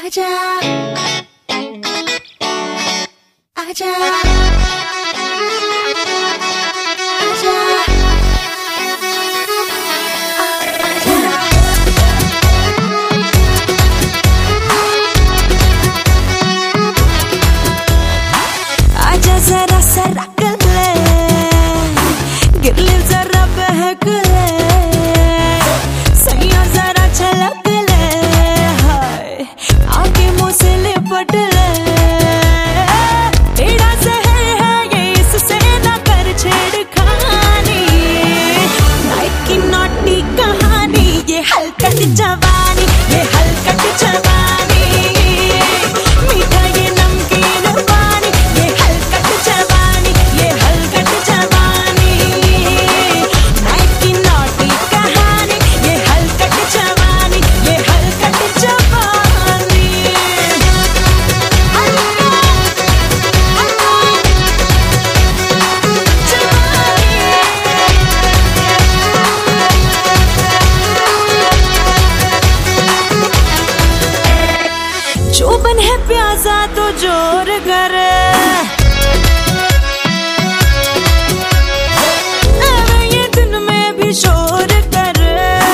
आजा आजा जरा सरक ले, गिरले जरा बहक ले, सैया जरा छलक ले, हाय आके मुँह से लिपट ले। तेरा जहर है ये, इससे ना कर छेड़खानी। नाइट की नॉटी कहानी, ये हलकट जवानी, ये हलकट जवानी। मीठा ये नमकीन पानी, ये हलकट जवानी, ये हलकट जवानी। नाइट की नॉटी कहानी, ये हलकट जवानी, ये हलकट जवानी। जोबन है प्यासा तो जोर करे, ये दिन में भी शोर करे।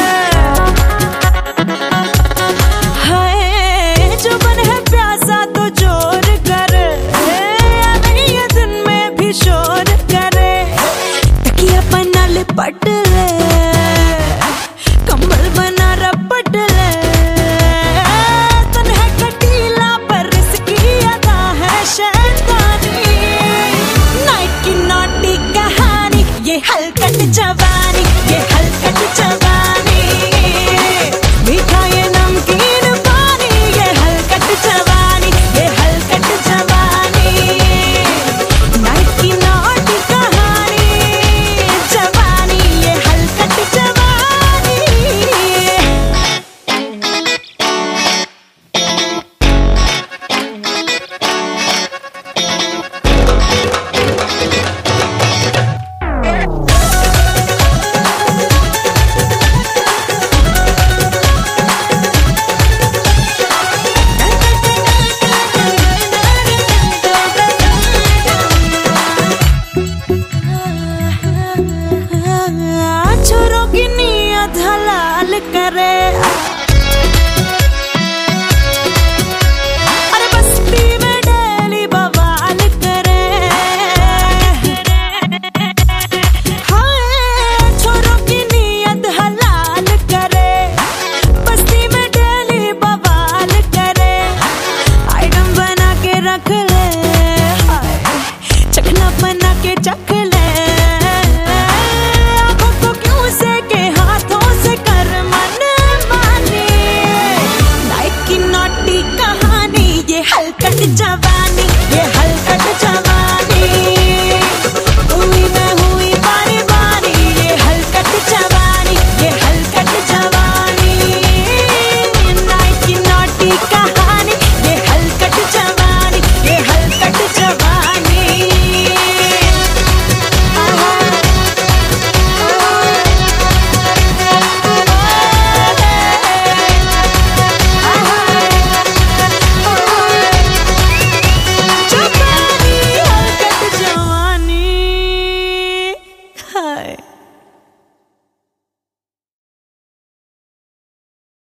हाय जोबन है प्यासा तो जोर करे, ये दिन में भी शोर करे। तकिया पन्ना लिपट ले, कंबल बना रपट ले। हलकट जवानी, ये हलकट जवानी। मीठा ये नमकीन पानी, ये हलकट जवानी, ये हलकट जवानी। नाइट की नॉटी कहानी, जवानी, ये हलकट जवानी। छोरों की नीयत हलाल करे।